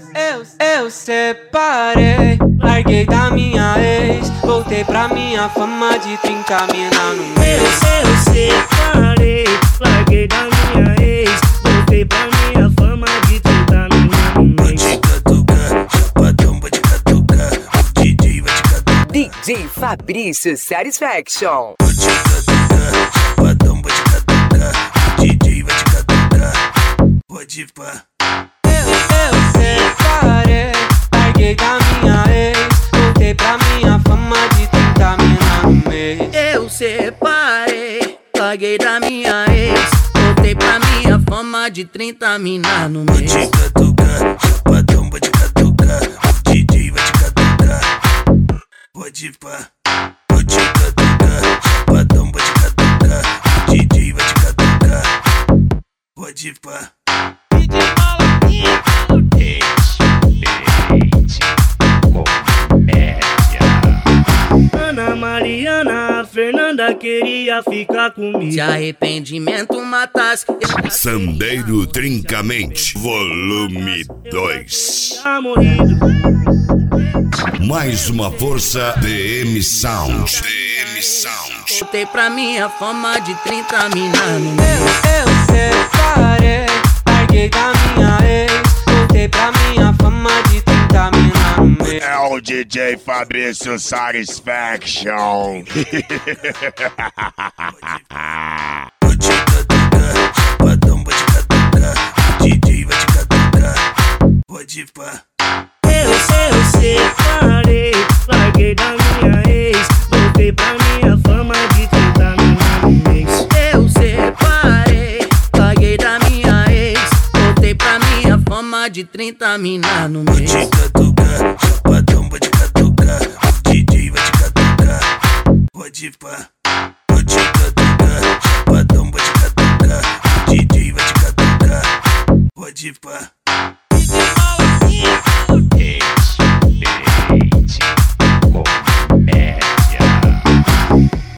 Eu separei, larguei da minha ex, voltei pra minha fama de 30 mina no mês. Eu separei, larguei da minha ex, voltei pra minha fama de 30 mina no mês. Vai te catucar, chapadão vai te catucar, o DJ vai te catucar. DJ Fabrício Satisfaction. Vai te catucar, chapadão vai te catucar, o DJ vai te catucar. Pode pá. Eu separei, larguei da minha ex, voltei pra minha fama de 30 mina no mês. Eu separei, larguei da minha ex, voltei pra minha fama de 30 mina no Vai mês. te catucar, chapadão vai te catucar, o DJ vai te catucar. Pode pá. Vai te catucar, chapadão vai te catucar, o DJ vai te catucar. Pode pá. Ana Mariana, a Fernanda queria ficar comigo. Se arrependimento matasse, eu Sandeiro Trincamente, volume 2. tinha morrido. Mais uma força DM Sound. DM Sound. Voltei pra minha fama de 30 mina no mês. Eu separei, larguei da minha ex, voltei pra minha fama de 30 mina no mês. É o DJ Fabrício Satisfaction. Vai te catucar, chapadão vai te catucar, o DJ vai te catucar. Pode pá. Eu separei, larguei da minha ex, voltei pra minha fama de 30 mina no mês. Eu separei, larguei da minha ex, voltei pra minha fama de 30 mina no Vai mês. te catucar, chapadão vai te catucar, o DJ vai te catucar. Pode pá. Vai te catucar, chapadão vai te catucar, o DJ vai te catucar. Pode pá.